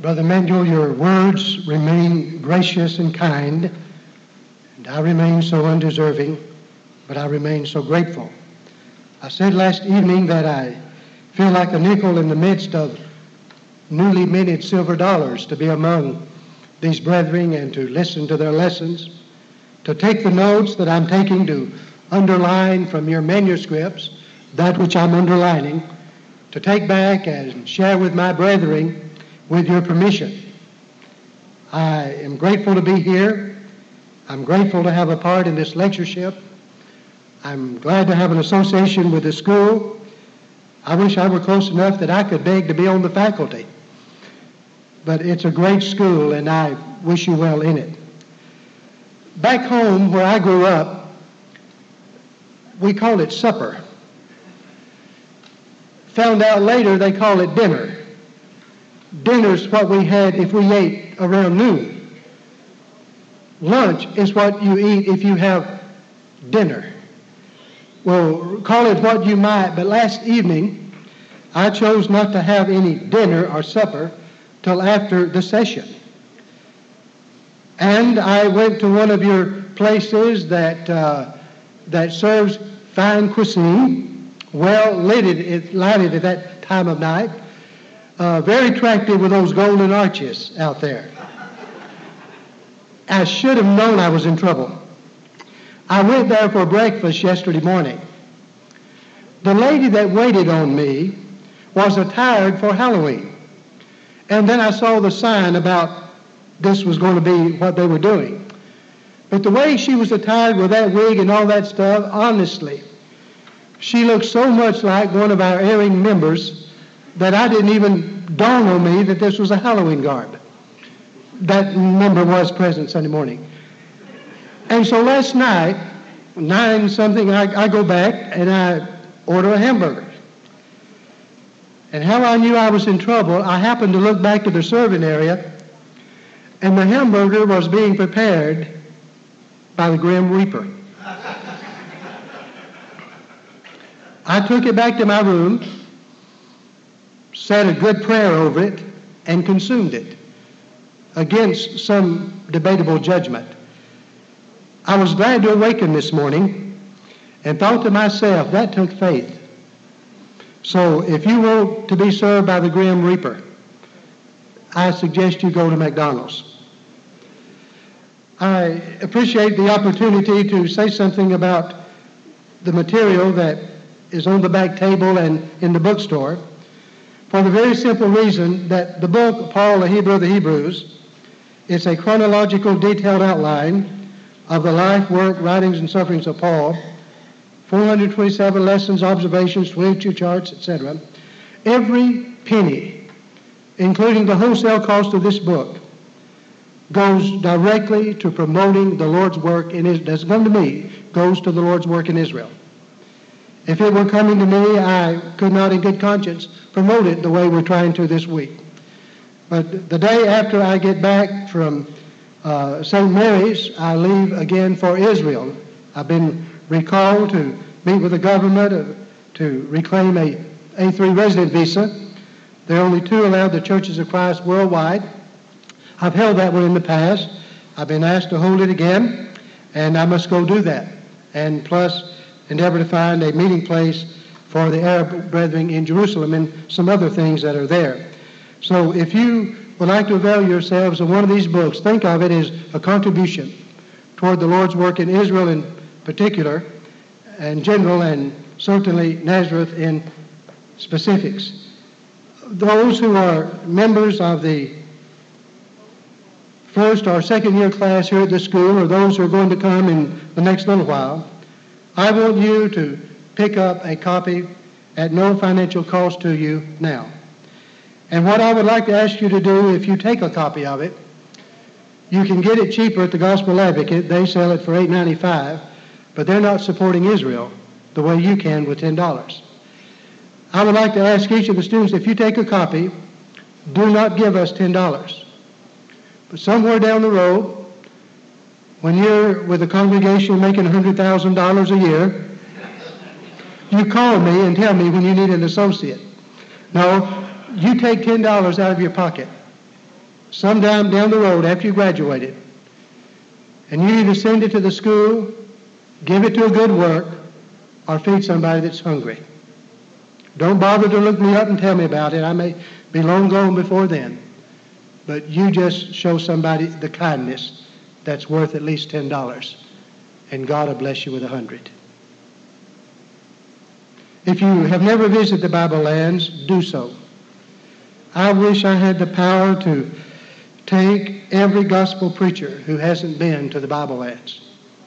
Brother Manuel, your words remain gracious and kind, and I remain so undeserving, but I remain so grateful. I said last evening that I feel like a nickel in the midst of newly minted silver dollars to be among these brethren and to listen to their lessons, to take the notes that I'm taking to underline from your manuscripts that which I'm underlining, to take back and share with my brethren with your permission. I am grateful to be here. I'm grateful to have a part in this lectureship. I'm glad to have an association with the school. I wish I were close enough that I could beg to be on the faculty. But it's a great school, and I wish you well in it. Back home where I grew up, we called it supper. Found out later they call it dinner. Dinner's what we had if we ate around noon. Lunch is what you eat if you have dinner. Well, call it what you might, but last evening I chose not to have any dinner or supper till after the session. And I went to one of your places that serves fine cuisine, well lighted at that time of night. Very attractive with those golden arches out there. I should have known I was in trouble. I went there for breakfast yesterday morning. The lady that waited on me was attired for Halloween. And then I saw the sign about this was going to be what they were doing. But the way she was attired with that wig and all that stuff, honestly, she looked so much like one of our erring members that I didn't even dawn on me that this was a Halloween garb. That member was present Sunday morning. And so last night, 9-something, I go back and I order a hamburger. And how I knew I was in trouble, I happened to look back to the serving area, and the hamburger was being prepared by the Grim Reaper. I took it back to my room, said a good prayer over it, and consumed it against some debatable judgment. I was glad to awaken this morning and thought to myself, that took faith. So if you want to be served by the Grim Reaper, I suggest you go to McDonald's. I appreciate the opportunity to say something about the material that is on the back table and in the bookstore, for the very simple reason that the book, Paul, a Hebrew of the Hebrews, is a chronological, detailed outline of the life, work, writings, and sufferings of Paul, 427 lessons, observations, 22 charts, etc. Every penny, including the wholesale cost of this book, goes directly to promoting the Lord's work in Israel. Doesn't come to me, goes to the Lord's work in Israel. If it were coming to me, I could not in good conscience promote it the way we're trying to this week. But the day after I get back from St. Mary's, I leave again for Israel. I've been recalled to meet with the government to reclaim a A3 resident visa. There are only 2 allowed the Churches of Christ worldwide. I've held that one in the past. I've been asked to hold it again, and I must go do that. And plus, endeavor to find a meeting place for the Arab brethren in Jerusalem and some other things that are there. So if you would like to avail yourselves of one of these books, think of it as a contribution toward the Lord's work in Israel in particular, and general, and certainly Nazareth in specifics. Those who are members of the first or second year class here at the school, or those who are going to come in the next little while, I want you to pick up a copy at no financial cost to you now. And what I would like to ask you to do, if you take a copy of it, you can get it cheaper at the Gospel Advocate. They sell it for $8.95, but they're not supporting Israel the way you can with $10. I would like to ask each of the students, if you take a copy, do not give us $10. But somewhere down the road, when you're with a congregation making $100,000 a year, you call me and tell me when you need an associate. No, you take $10 out of your pocket sometime down the road after you graduated, and you either send it to the school, give it to a good work, or feed somebody that's hungry. Don't bother to look me up and tell me about it. I may be long gone before then. But you just show somebody the kindness that's worth at least $10, and God will bless you with 100. If you have never visited the Bible lands, do so. I wish I had the power to take every gospel preacher who hasn't been to the Bible lands.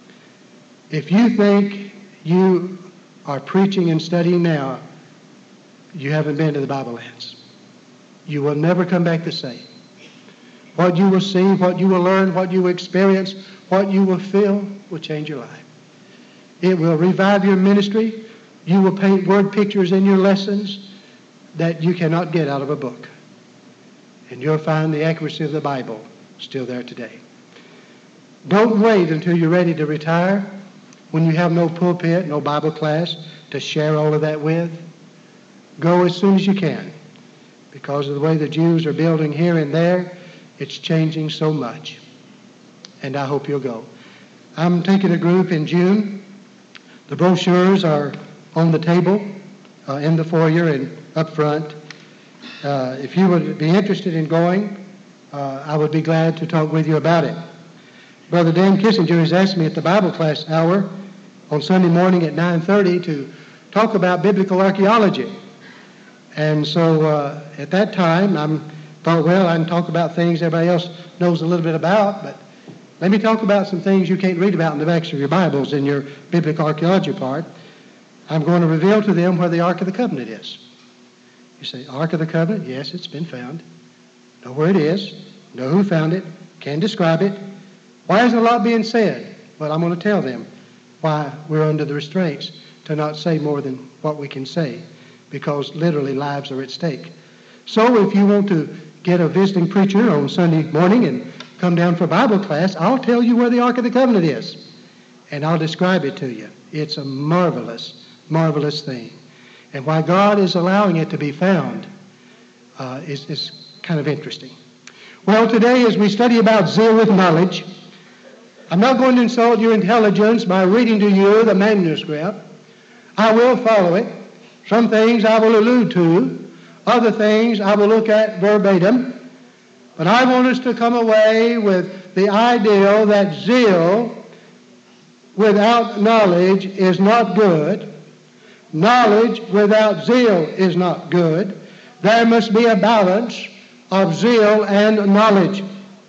If you think you are preaching and studying now, you haven't been to the Bible lands. You will never come back the same. What you will see, what you will learn, what you will experience, what you will feel will change your life. It will revive your ministry. You will paint word pictures in your lessons that you cannot get out of a book. And you'll find the accuracy of the Bible still there today. Don't wait until you're ready to retire when you have no pulpit, no Bible class to share all of that with. Go as soon as you can. Because of the way the Jews are building here and there, it's changing so much. And I hope you'll go. I'm taking a group in June. The brochures are on the table in the foyer and up front. If you would be interested in going, I would be glad to talk with you about it. Brother Dan Kissinger has asked me at the Bible class hour on Sunday morning at 9:30 to talk about biblical archaeology. And so at that time, I thought, well, I can talk about things everybody else knows a little bit about, but let me talk about some things you can't read about in the backs of your Bibles in your biblical archaeology part. I'm going to reveal to them where the Ark of the Covenant is. You say, Ark of the Covenant? Yes, it's been found. Know where it is. Know who found it. Can describe it. Why isn't a lot being said? Well, I'm going to tell them why we're under the restraints to not say more than what we can say, because literally lives are at stake. So if you want to get a visiting preacher on Sunday morning and come down for Bible class, I'll tell you where the Ark of the Covenant is, and I'll describe it to you. It's a marvelous, marvelous thing. And why God is allowing it to be found is kind of interesting. Well, today as we study about zeal with knowledge, I'm not going to insult your intelligence by reading to you the manuscript. I will follow it. Some things I will allude to. Other things I will look at verbatim. But I want us to come away with the ideal that zeal without knowledge is not good. Knowledge without zeal is not good. There must be a balance of zeal and knowledge.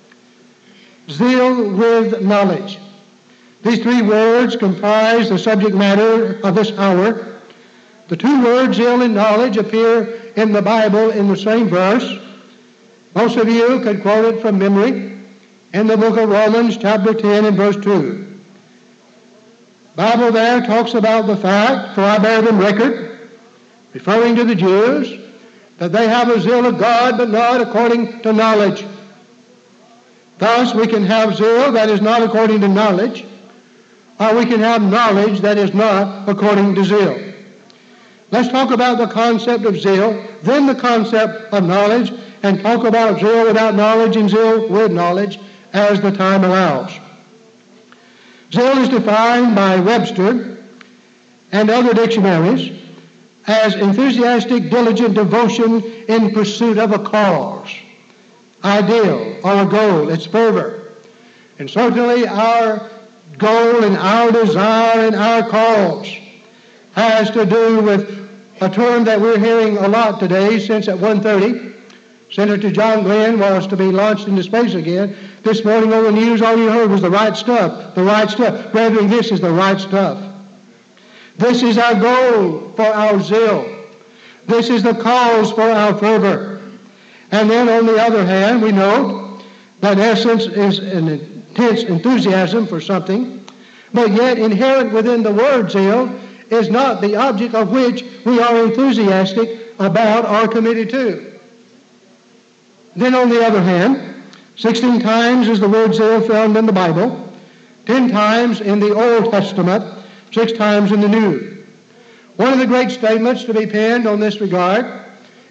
Zeal with knowledge. These three words comprise the subject matter of this hour. The two words, zeal and knowledge, appear in the Bible in the same verse. Most of you could quote it from memory in the book of Romans, chapter 10 and verse 2. The Bible there talks about the fact, for I bear them record, referring to the Jews, that they have a zeal of God, but not according to knowledge. Thus, we can have zeal that is not according to knowledge, or we can have knowledge that is not according to zeal. Let's talk about the concept of zeal, then the concept of knowledge, and talk about zeal without knowledge and zeal with knowledge as the time allows. Zeal is defined by Webster and other dictionaries as enthusiastic, diligent devotion in pursuit of a cause, ideal, or a goal. It's fervor. And certainly our goal and our desire and our cause has to do with a term that we're hearing a lot today, since at 1:30, Senator John Glenn was to be launched into space again. This morning on the news, all you heard was the right stuff, the right stuff. Brethren, this is the right stuff. This is our goal for our zeal. This is the cause for our fervor. And then on the other hand, we note that essence is an intense enthusiasm for something, but yet inherent within the word zeal is not the object of which we are enthusiastic about or committed to. Then on the other hand, 16 times is the word zeal found in the Bible, 10 times in the Old Testament, 6 times in the New. One of the great statements to be penned on this regard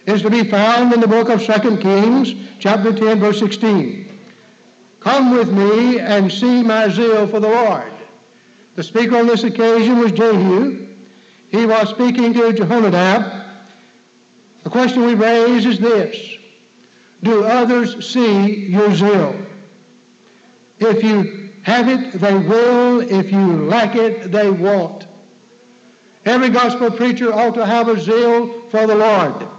is to be found in the book of 2 Kings, chapter 10, verse 16. Come with me and see my zeal for the Lord. The speaker on this occasion was Jehu. He was speaking to Jehonadab. The question we raise is this: do others see your zeal? If you have it, they will. If you lack it, they won't. Every gospel preacher ought to have a zeal for the Lord.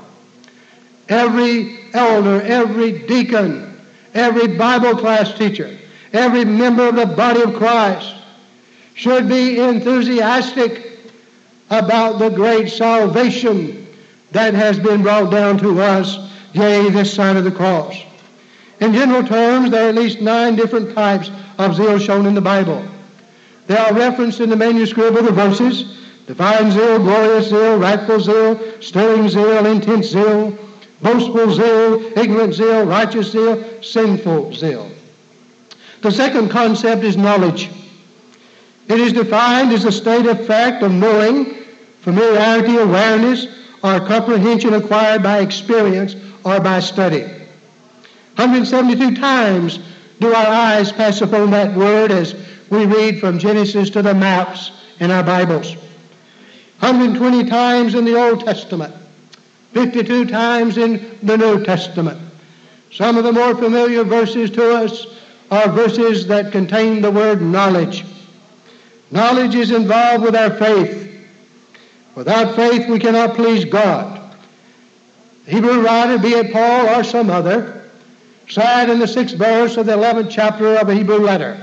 Every elder, every deacon, every Bible class teacher, every member of the body of Christ should be enthusiastic about the great salvation that has been brought down to us, yea, this side of the cross. In general terms, there are at least 9 different types of zeal shown in the Bible. They are referenced in the manuscript of the verses: divine zeal, glorious zeal, wrathful zeal, stirring zeal, intense zeal, boastful zeal, ignorant zeal, righteous zeal, sinful zeal. The second concept is knowledge. It is defined as a state of fact of knowing, familiarity, awareness, or comprehension acquired by experience or by study. 172 times do our eyes pass upon that word as we read from Genesis to the maps in our Bibles. 120 times in the Old Testament, 52 times in the New Testament. Some of the more familiar verses to us are verses that contain the word knowledge. Knowledge is involved with our faith. Without faith, we cannot please God. The Hebrew writer, be it Paul or some other, said in the 6th verse of the 11th chapter of a Hebrew letter,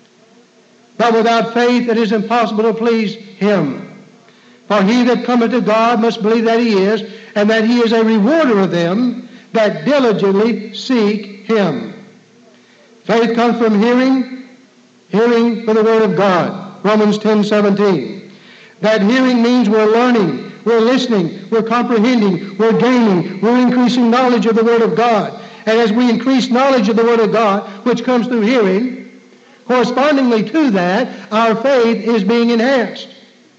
but without faith it is impossible to please him. For he that cometh to God must believe that he is, and that he is a rewarder of them that diligently seek him. Faith comes from hearing, hearing for the word of God. Romans 10:17. That hearing means we're learning, we're listening, we're comprehending, we're gaining, we're increasing knowledge of the word of God. And as we increase knowledge of the word of God, which comes through hearing, correspondingly to that, our faith is being enhanced.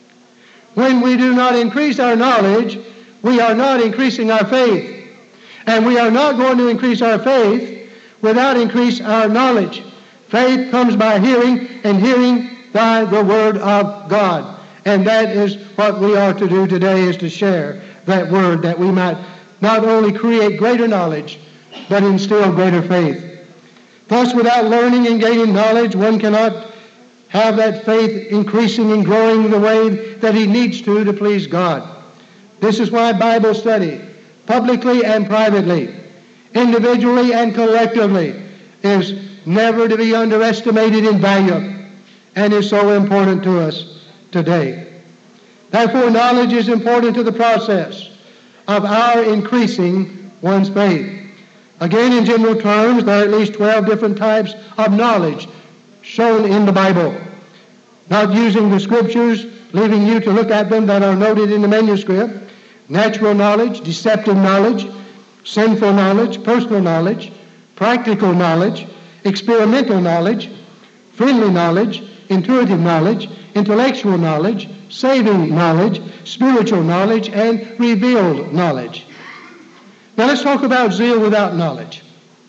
When we do not increase our knowledge, we are not increasing our faith. And we are not going to increase our faith without increase our knowledge. Faith comes by hearing, and hearing by the word of God. And that is what we are to do today, is to share that word, that we might not only create greater knowledge, but instill greater faith. Thus, without learning and gaining knowledge, one cannot have that faith increasing and growing the way that he needs to please God. This is why Bible study, publicly and privately, individually and collectively, is never to be underestimated in value and is so important to us today. Therefore, knowledge is important to the process of our increasing one's faith. Again, in general terms, there are at least 12 different types of knowledge shown in the Bible. Not using the scriptures, leaving you to look at them that are noted in the manuscript: natural knowledge, deceptive knowledge, sinful knowledge, personal knowledge, practical knowledge, experimental knowledge, friendly knowledge, intuitive knowledge, intellectual knowledge, saving knowledge, spiritual knowledge, and revealed knowledge. Now let's talk about zeal without knowledge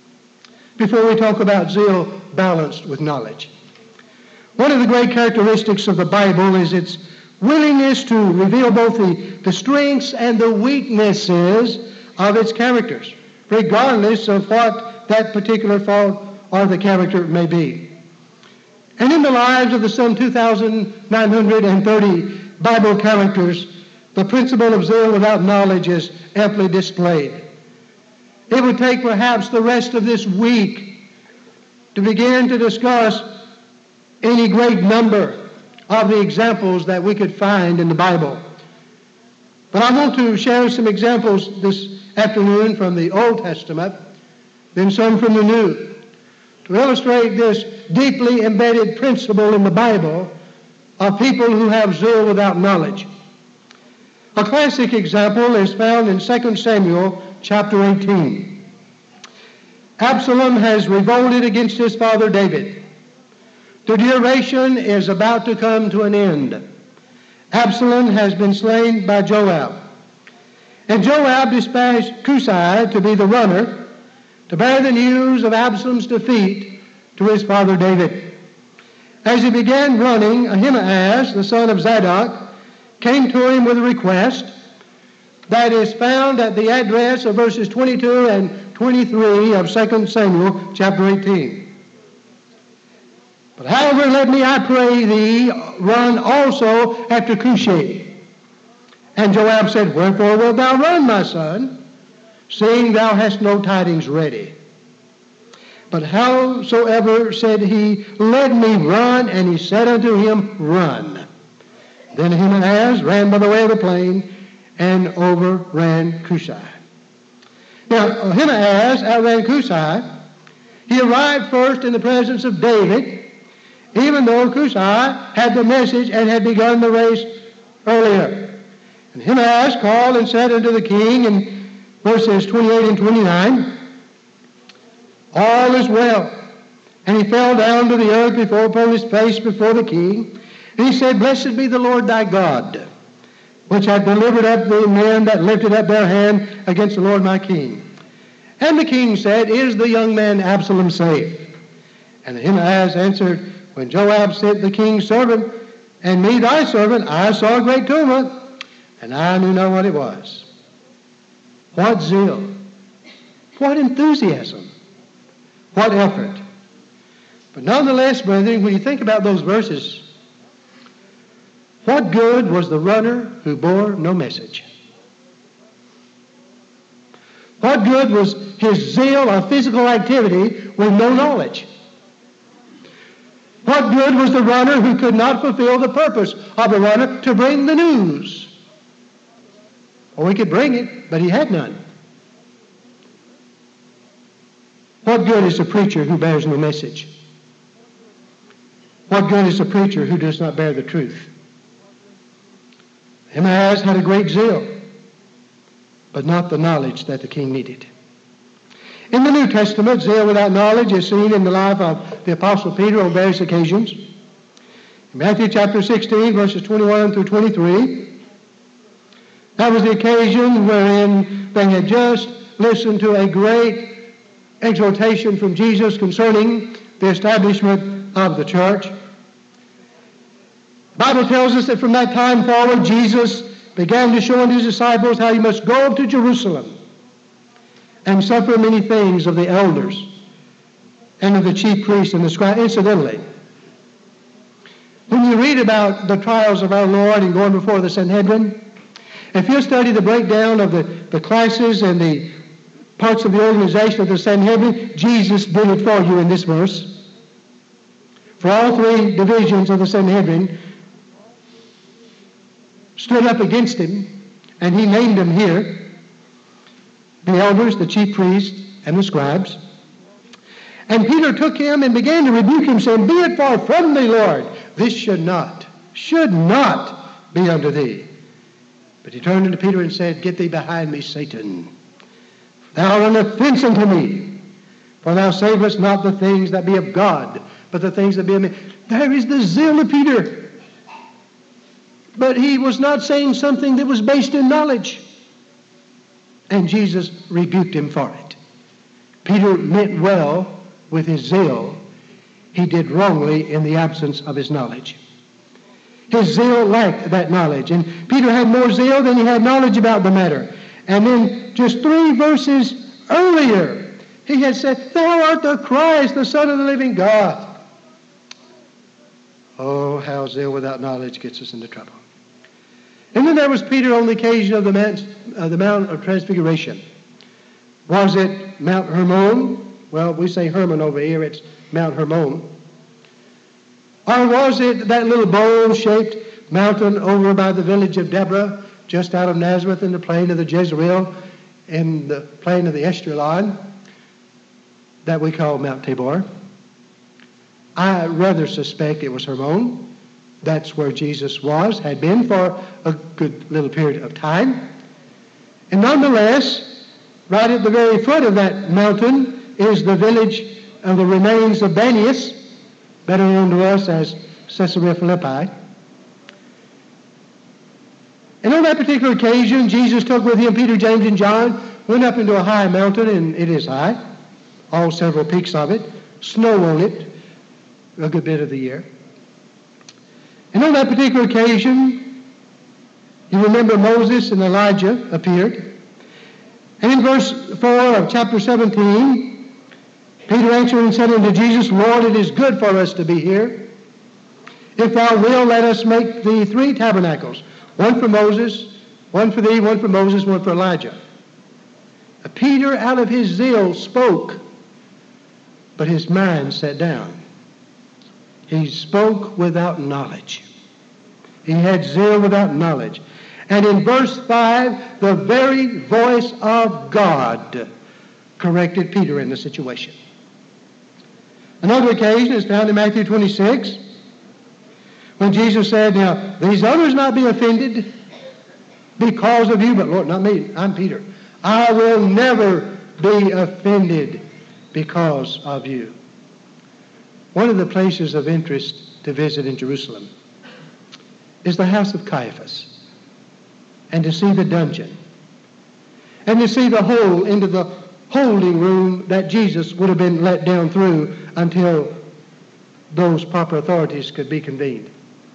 before we talk about zeal balanced with knowledge. One of the great characteristics of the Bible is its willingness to reveal both the strengths and the weaknesses of its characters, regardless of what that particular fault or the character may be. And in the lives of the some 2,930 Bible characters, the principle of zeal without knowledge is amply displayed. It would take perhaps the rest of this week to begin to discuss any great number of the examples that we could find in the Bible. But I want to share some examples this afternoon from the Old Testament, then some from the New, to illustrate this deeply embedded principle in the Bible of people who have zeal without knowledge. A classic example is found in 2 Samuel chapter 18. Absalom has revolted against his father David. The duration is about to come to an end. Absalom has been slain by Joab. And Joab dispatched Cushai to be the runner, to bear the news of Absalom's defeat to his father David. As he began running, Ahimaaz, the son of Zadok, came to him with a request that is found at the address of verses 22 and 23 of 2 Samuel chapter 18. But however, let me, I pray thee, run also after Cushi. And Joab said, Wherefore wilt thou run, my son, seeing thou hast no tidings ready? But howsoever, said he, let me run. And he said unto him, Run. Then Ahimaaz ran by the way of the plain and overran Cushai. Now, Ahimaaz outran Cushai. He arrived first in the presence of David, even though Cushai had the message and had begun the race earlier. And Ahimaaz called and said unto the king in verses 28 and 29, All is well. And he fell down to the earth upon his face before the king. And he said, Blessed be the Lord thy God, which hath delivered up the men that lifted up their hand against the Lord my king. And the king said, Is the young man Absalom safe? And Ahimaaz answered, When Joab sent the king's servant, and me thy servant, I saw a great tumult, and I knew not what it was. What zeal, what enthusiasm, what effort. But nonetheless, brethren, when you think about those verses, what good was the runner who bore no message? What good was his zeal of physical activity with no knowledge? What good was the runner who could not fulfill the purpose of the runner to bring the news? Or he could bring it, but he had none. What good is a preacher who bears no message? What good is a preacher who does not bear the truth? Ahimaaz had a great zeal, but not the knowledge that the king needed. In the New Testament, zeal without knowledge is seen in the life of the Apostle Peter on various occasions. In Matthew chapter 16, verses 21 through 23, that was the occasion wherein they had just listened to a great exhortation from Jesus concerning the establishment of the church. The Bible tells us that from that time forward, Jesus began to show unto his disciples how he must go up to Jerusalem and suffer many things of the elders and of the chief priests and the scribes. Incidentally, when you read about the trials of our Lord and going before the Sanhedrin, if you study the breakdown of the classes and the parts of the organization of the Sanhedrin, Jesus did it for you in this verse. For all three divisions of the Sanhedrin stood up against him, and he named them here: the elders, the chief priests, and the scribes. And Peter took him and began to rebuke him, saying, Be it far from thee, Lord. This should not be unto thee. But he turned unto Peter and said, Get thee behind me, Satan. Thou art an offense unto me, for thou savest not the things that be of God, but the things that be of men. There is the zeal of Peter. But he was not saying something that was based in knowledge. And Jesus rebuked him for it. Peter meant well with his zeal. He did wrongly in the absence of his knowledge. His zeal lacked that knowledge. And Peter had more zeal than he had knowledge about the matter. And then just 3 verses earlier, he had said, Thou art the Christ, the Son of the living God. Oh, how zeal without knowledge gets us into trouble. And then there was Peter on the occasion of the Mount of Transfiguration. Was it Mount Hermon? Well, we say Hermon over here. It's Mount Hermon. Or was it that little bowl-shaped mountain over by the village of Deborah, just out of Nazareth in the plain of the Jezreel, in the plain of the Esdraelon, that we call Mount Tabor? I rather suspect it was Hermon. That's where Jesus had been for a good little period of time. And nonetheless, right at the very foot of that mountain is the village of the remains of Banias, better known to us as Caesarea Philippi. And on that particular occasion, Jesus took with him Peter, James, and John, went up into a high mountain, and it is high, all several peaks of it, snow on it, a good bit of the year. And on that particular occasion, you remember Moses and Elijah appeared. And in verse 4 of chapter 17, Peter answered and said unto Jesus, Lord, it is good for us to be here. If thou wilt, let us make thee 3 tabernacles, one for Moses, one for thee, one for Moses, one for Elijah. Peter, out of his zeal, spoke, but his mind sat down. He spoke without knowledge. He had zeal without knowledge. And in verse 5, the very voice of God corrected Peter in the situation. Another occasion is found in Matthew 26, when Jesus said, Now, these others not be offended because of you, but Lord, not me, I'm Peter. I will never be offended because of you. One of the places of interest to visit in Jerusalem is the house of Caiaphas, and to see the dungeon, and to see the hole into the holding room that Jesus would have been let down through until those proper authorities could be convened.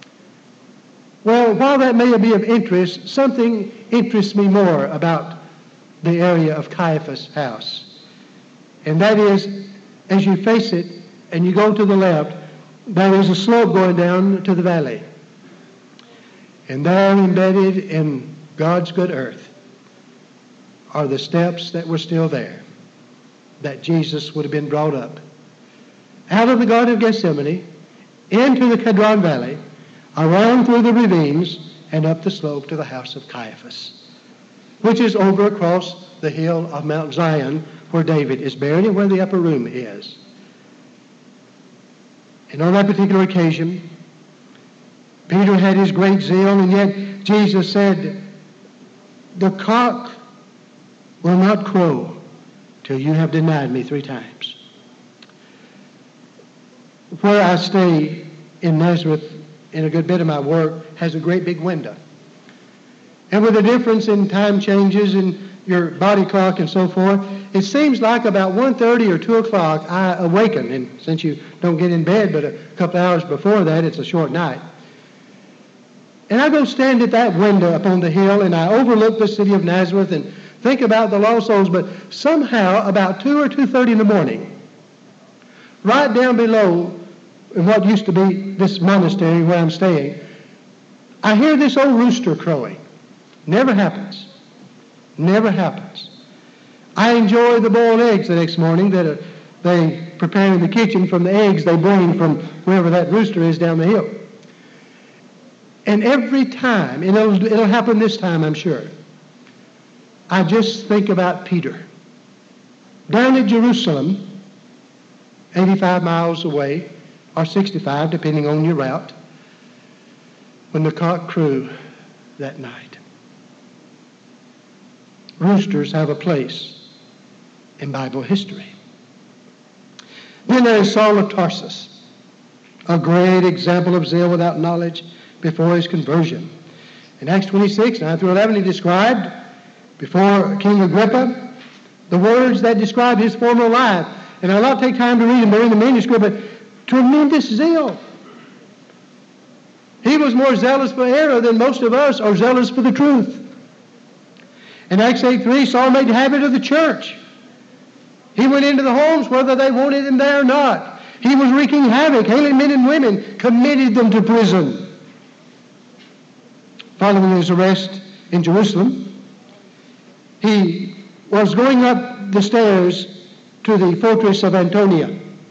Well, while that may be of interest, something interests me more about the area of Caiaphas' house. And that is, as you face it and you go to the left, there is a slope going down to the valley. And there, embedded in God's good earth, are the steps that were still there, that Jesus would have been brought up out of the Garden of Gethsemane, into the Kedron Valley, around through the ravines, and up the slope to the house of Caiaphas, which is over across the hill of Mount Zion, where David is buried and where the upper room is. And on that particular occasion, Peter had his great zeal, and yet Jesus said, the cock will not crow till you have denied me 3 times. Where I stay in Nazareth, in a good bit of my work, has a great big window. And with the difference in time changes and your body clock and so forth, it seems like about 1:30 or 2 o'clock I awaken. And since you don't get in bed but a couple hours before that, it's a short night. And I go stand at that window up on the hill, and I overlook the city of Nazareth and think about the lost souls. But somehow, about 2 or 2:30 in the morning, right down below in what used to be this monastery where I'm staying, I hear this old rooster crowing. Never happens. Never happens. I enjoy the boiled eggs the next morning that they prepare in the kitchen from the eggs they bring from wherever that rooster is down the hill. And every time, and it'll happen this time, I'm sure, I just think about Peter. Down at Jerusalem, 85 miles away, or 65, depending on your route, when the cock crew that night. Roosters have a place in Bible history. Then there is Saul of Tarsus, a great example of zeal without knowledge before his conversion. In Acts 26, 9 through 11, he described before King Agrippa the words that describe his former life. And I'll not take time to read them, they're in the manuscript, but tremendous zeal. He was more zealous for error than most of us are zealous for the truth. In Acts 8:3, Saul made a habit of the church. He went into the homes whether they wanted him there or not. He was wreaking havoc, hailing men and women, committed them to prison. Following his arrest in Jerusalem, he was going up the stairs to the fortress of Antonia.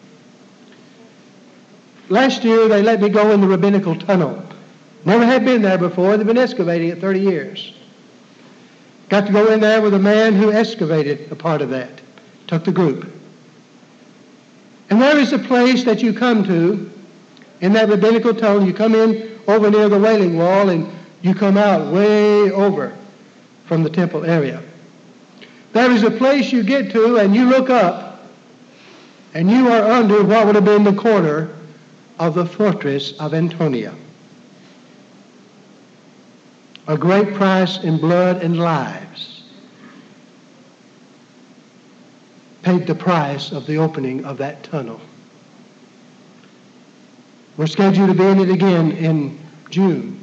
Last year, they let me go in the rabbinical tunnel. Never had been there before. They've been excavating it 30 years. Got to go in there with a man who excavated a part of that. Took the group. And there is a place that you come to in that rabbinical tunnel. You come in over near the Wailing Wall, and you come out way over from the temple area. There is a place you get to, and you look up, and you are under what would have been the corner of the fortress of Antonia. a great price in blood and lives, paid the price of the opening of that tunnel. We're scheduled to be in it again in June,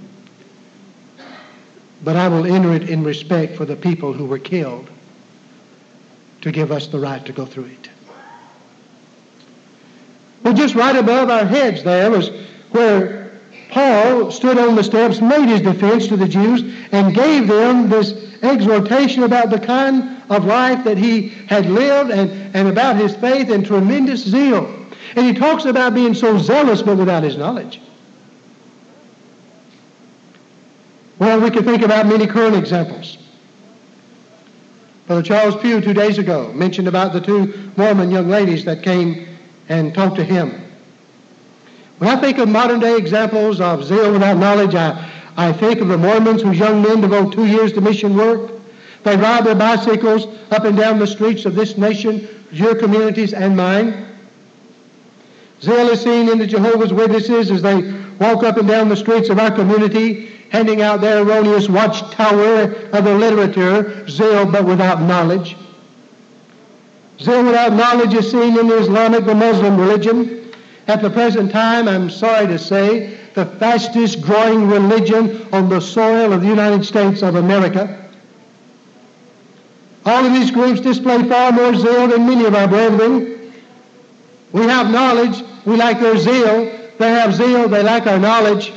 but I will enter it in respect for the people who were killed to give us the right to go through it. Well, just right above our heads there was where Paul stood on the steps, made his defense to the Jews, and gave them this exhortation about the kind of life that he had lived and about his faith and tremendous zeal. And he talks about being so zealous but without his knowledge. Well, we could think about many current examples. Brother Charles Pugh 2 days ago mentioned about the two Mormon young ladies that came and talked to him. When I think of modern day examples of zeal without knowledge, I think of the Mormons whose young men devote 2 years to mission work. They ride their bicycles up and down the streets of this nation, your communities and mine. Zeal is seen in the Jehovah's Witnesses as they walk up and down the streets of our community, handing out their erroneous watchtower of the literature, zeal but without knowledge. Zeal without knowledge is seen in the Islamic, the Muslim religion. At the present time, I'm sorry to say, the fastest growing religion on the soil of the United States of America. All of these groups display far more zeal than many of our brethren. We have knowledge, we like their zeal. They have zeal, they like our knowledge.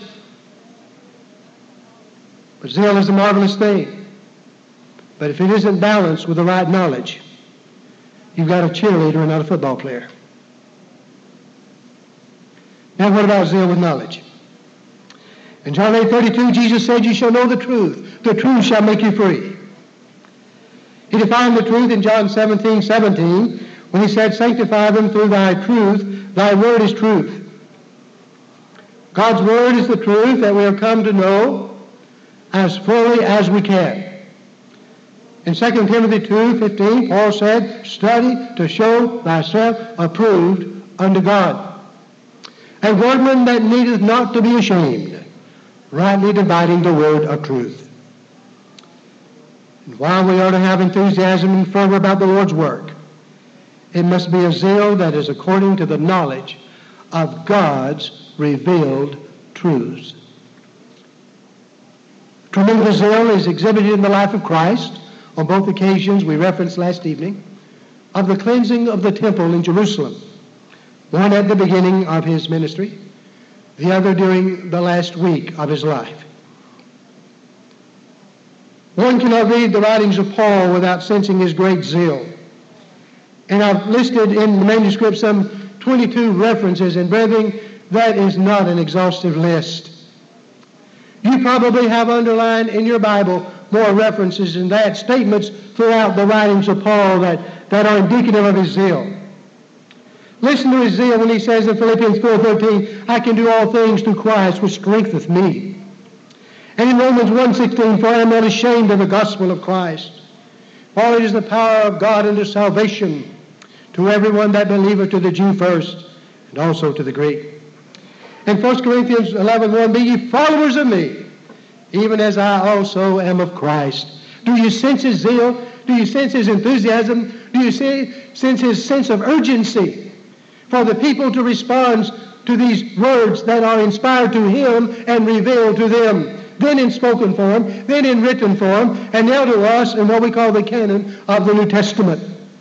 But zeal is a marvelous thing. But if it isn't balanced with the right knowledge, you've got a cheerleader and not a football player. Now what about zeal with knowledge? In John 8:32, Jesus said, "You shall know the truth. The truth shall make you free." He defined the truth in John 17:17 when he said, "Sanctify them through thy truth. Thy word is truth." God's word is the truth that we have come to know as fully as we can. In 2 Timothy 2:15, Paul said, "Study to show thyself approved unto God, a workman that needeth not to be ashamed, rightly dividing the word of truth." And while we are to have enthusiasm and fervor about the Lord's work, it must be a zeal that is according to the knowledge of God's revealed truths. Tremendous zeal is exhibited in the life of Christ on both occasions we referenced last evening of the cleansing of the temple in Jerusalem, one at the beginning of his ministry, the other during the last week of his life. One cannot read the writings of Paul without sensing his great zeal. And I've listed in the manuscript some 22 references, and brethren, that is not an exhaustive list. You probably have underlined in your Bible more references than that, statements throughout the writings of Paul that are indicative of his zeal. Listen to his zeal when he says in Philippians 4:13, "I can do all things through Christ which strengtheneth me." And in Romans 1:16, "For I am not ashamed of the gospel of Christ, for it is the power of God unto salvation to everyone that believeth, to the Jew first, and also to the Greek." In 1 Corinthians 11:1, "Be ye followers of me, even as I also am of Christ." Do you sense his zeal? Do you sense his enthusiasm? Do you sense his sense of urgency for the people to respond to these words that are inspired to him and revealed to them, then in spoken form, then in written form, and now to us in what we call the canon of the New Testament?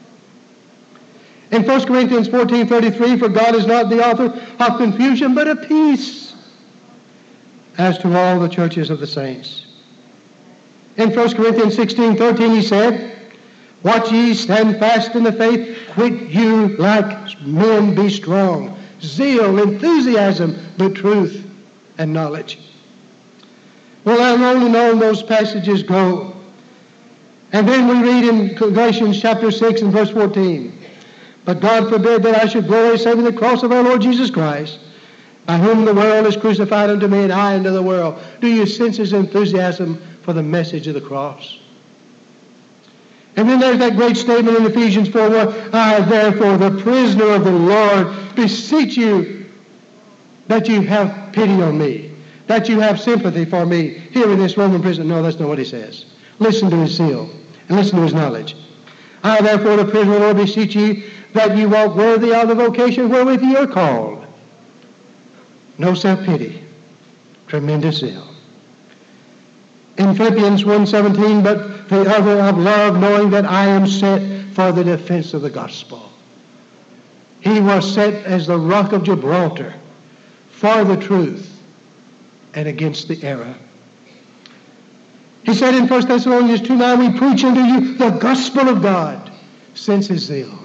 In 1 Corinthians 14:33, "For God is not the author of confusion, but of peace, as to all the churches of the saints." In 1 Corinthians 16:13, he said, "Watch ye, stand fast in the faith, quit you like men, be strong." Zeal, enthusiasm, but truth and knowledge. Well, on and on those passages go. And then we read in Galatians chapter 6 and verse 14, "But God forbid that I should glory save in the cross of our Lord Jesus Christ, by whom the world is crucified unto me, and I unto the world." Do you sense his enthusiasm for the message of the cross? And then there's that great statement in Ephesians 4:1, "I therefore, the prisoner of the Lord, beseech you that you have pity on me, that you have sympathy for me here in this Roman prison. No, that's not what he says. Listen to his zeal and listen to his knowledge. I therefore, the prisoner, Lord, beseech ye that you walk worthy of the vocation wherewith ye are called. No self-pity, tremendous zeal. In Philippians 1:17, but the other of love, knowing that I am set for the defense of the gospel. He was set as the rock of Gibraltar for the truth and against the error. He said in 1 Thessalonians 2:9, we preach unto you the gospel of God, since his zeal.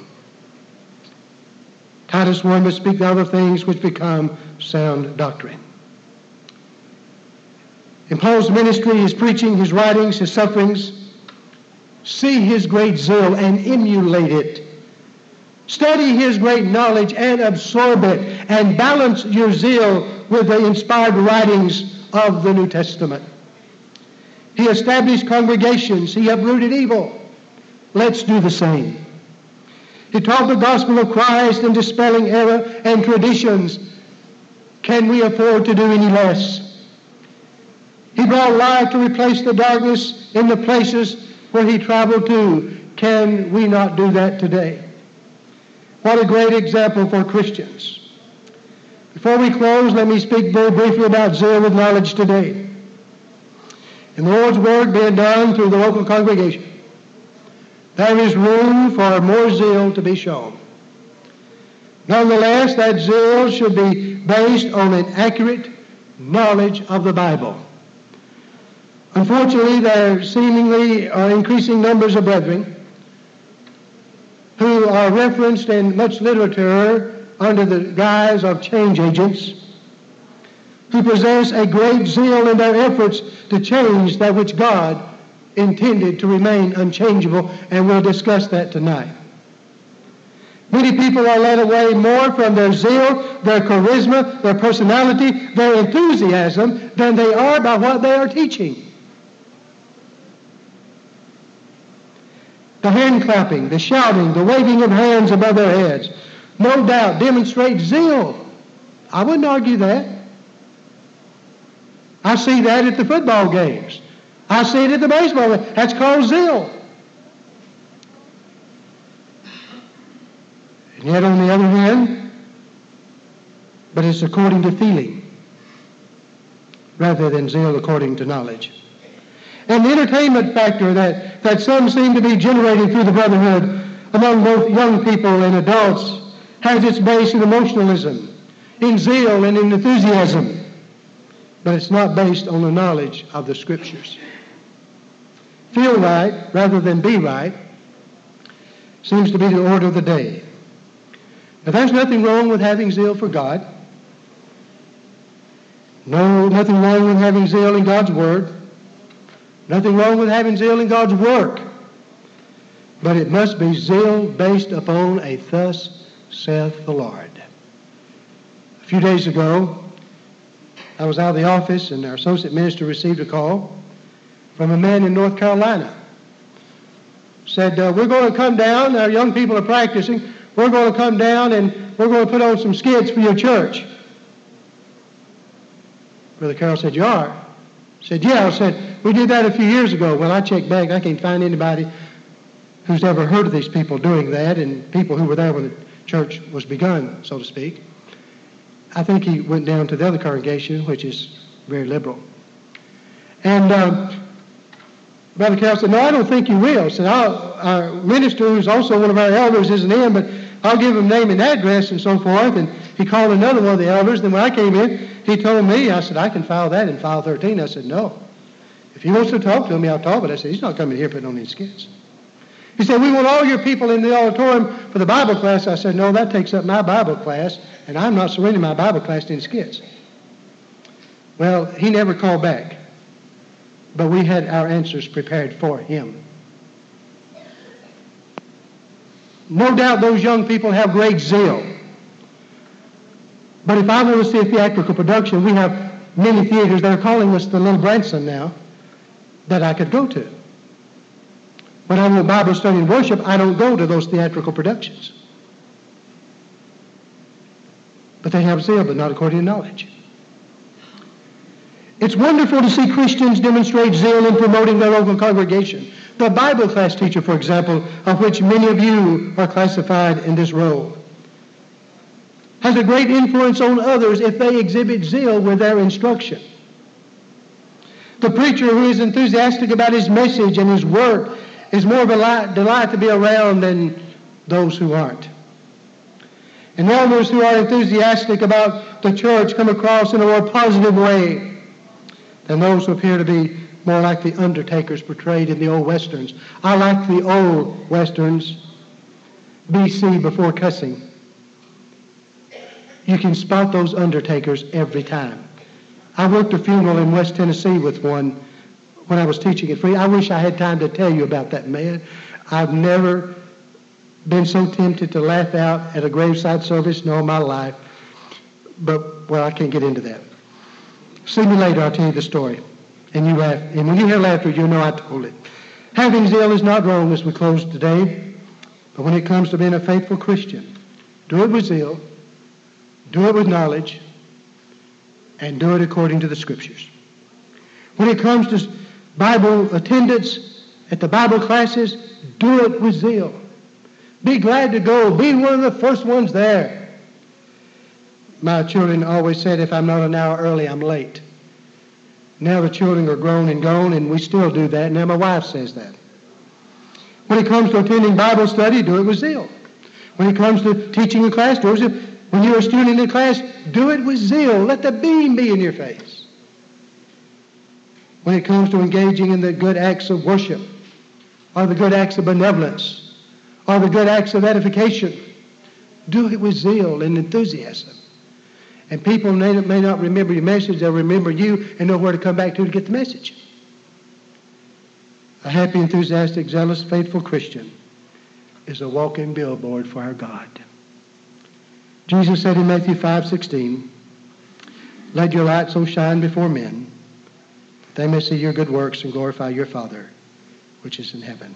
Titus 1, but speak the other things which become sound doctrine. In Paul's ministry, his preaching, his writings, his sufferings, see his great zeal and emulate it. Study his great knowledge and absorb it, and balance your zeal with the inspired writings of the New Testament. He established congregations. He uprooted evil. Let's do the same. He taught the gospel of Christ in dispelling error and traditions. Can we afford to do any less? He brought light to replace the darkness in the places where he traveled to. Can we not do that today? What a great example for Christians. Before we close, let me speak very briefly about zeal with knowledge today. In the Lord's Word being done through the local congregation, there is room for more zeal to be shown. Nonetheless, that zeal should be based on an accurate knowledge of the Bible. Unfortunately, there seemingly are increasing numbers of brethren who are referenced in much literature under the guise of change agents, who possess a great zeal in their efforts to change that which God intended to remain unchangeable, and we'll discuss that tonight. Many people are led away more from their zeal, their charisma, their personality, their enthusiasm than they are by what they are teaching. The hand clapping, the shouting, the waving of hands above their heads, no doubt demonstrate zeal. I wouldn't argue that. I see that at the football games. I see it at the baseball games. That's called zeal. And yet, on the other hand, but it's according to feeling rather than zeal according to knowledge. And the entertainment factor that some seem to be generating through the brotherhood among both young people and adults has its base in emotionalism, in zeal and in enthusiasm, but it's not based on the knowledge of the Scriptures. Feel right rather than be right seems to be the order of the day. Now, there's nothing wrong with having zeal for God. No, nothing wrong with having zeal in God's Word. Nothing wrong with having zeal in God's work. But it must be zeal based upon a thus saith the Lord. A few days ago, I was out of the office and our associate minister received a call from a man in North Carolina. Said, we're going to come down, our young people are practicing, we're going to come down and we're going to put on some skits for your church. Brother Carroll said, you are? I said, yeah. I said, we did that a few years ago. When I checked back, I can't find anybody who's ever heard of these people doing that, and people who were there when the church was begun, so to speak. I think he went down to the other congregation, which is very liberal. And Brother Carroll said, no, I don't think you will. I said, our minister, who's also one of our elders, isn't in, but I'll give him name and address and so forth. And he called another one of the elders. Then when I came in, he told me, I said, I can file that in file 13. I said, no. If he wants to talk to me, I'll talk. But I said, he's not coming here putting on these skits. He said, we want all your people in the auditorium for the Bible class. I said, no, that takes up my Bible class, and I'm not surrendering my Bible class to any skits. Well, he never called back. But we had our answers prepared for him. No doubt those young people have great zeal. But if I want to see a theatrical production, we have many theaters that are calling us the Little Branson now that I could go to. When I'm in Bible study and worship, I don't go to those theatrical productions. But they have zeal, but not according to knowledge. It's wonderful to see Christians demonstrate zeal in promoting their local congregation. The Bible class teacher, for example, of which many of you are classified in this role, has a great influence on others if they exhibit zeal with their instruction. The preacher who is enthusiastic about his message and his work is more of a delight to be around than those who aren't. And elders who are enthusiastic about the church come across in a more positive way than those who appear to be more like the undertakers portrayed in the old westerns. I like the old westerns, BC, before cussing. You can spot those undertakers every time. I worked a funeral in West Tennessee with one when I was teaching at Free. I wish I had time to tell you about that man. I've never been so tempted to laugh out at a graveside service in all my life. But, well, I can't get into that. See me later, I'll tell you the story. And you laugh. And when you hear laughter, you know I told it. Having zeal is not wrong as we close today. But when it comes to being a faithful Christian, do it with zeal, do it with knowledge, and do it according to the Scriptures. When it comes to Bible attendance at the Bible classes, do it with zeal. Be glad to go. Be one of the first ones there. My children always said, if I'm not an hour early, I'm late. Now the children are grown and gone, and we still do that. Now my wife says that. When it comes to attending Bible study, do it with zeal. When it comes to teaching a class, do it with zeal. When you're a student in a class, do it with zeal. Let the beam be in your face. When it comes to engaging in the good acts of worship, or the good acts of benevolence, or the good acts of edification, do it with zeal and enthusiasm. And people may not remember your message, they'll remember you and know where to come back to get the message. A happy, enthusiastic, zealous, faithful Christian is a walking billboard for our God. Jesus said in Matthew 5:16, "Let your light so shine before men, that they may see your good works and glorify your Father, which is in heaven."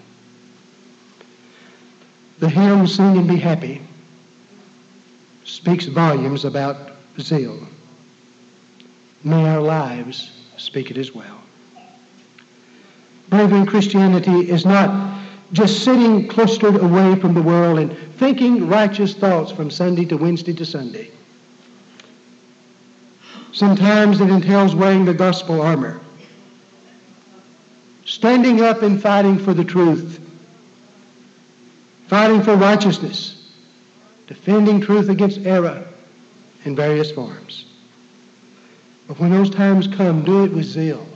The hymn, "Sing and Be Happy," speaks volumes about zeal. May our lives speak it as well. Brethren, Christianity is not just sitting clustered away from the world and thinking righteous thoughts from Sunday to Wednesday to Sunday. Sometimes it entails wearing the gospel armor, standing up and fighting for the truth, fighting for righteousness, defending truth against error in various forms. But when those times come, do it with zeal,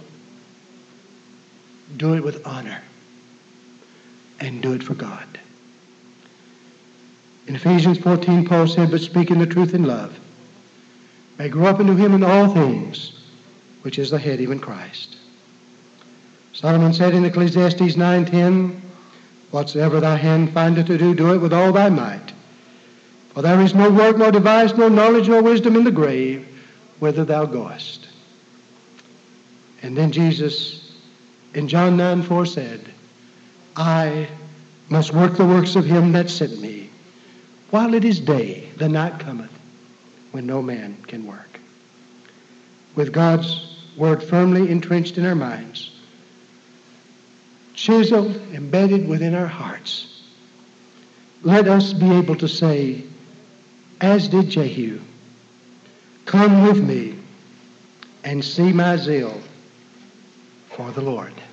do it with honor, and do it for God. In Ephesians 14, Paul said, "But speaking the truth in love, may grow up into him in all things, which is the head, even Christ." Solomon said in Ecclesiastes 9:10, "Whatsoever thy hand findeth to do, do it with all thy might. For there is no work, nor device, nor knowledge, nor wisdom in the grave, whither thou goest." And then Jesus in John 9:4 said, "I must work the works of him that sent me. While it is day, the night cometh, when no man can work." With God's word firmly entrenched in our minds, chiseled, embedded within our hearts, let us be able to say, as did Jehu, "Come with me and see my zeal for the Lord."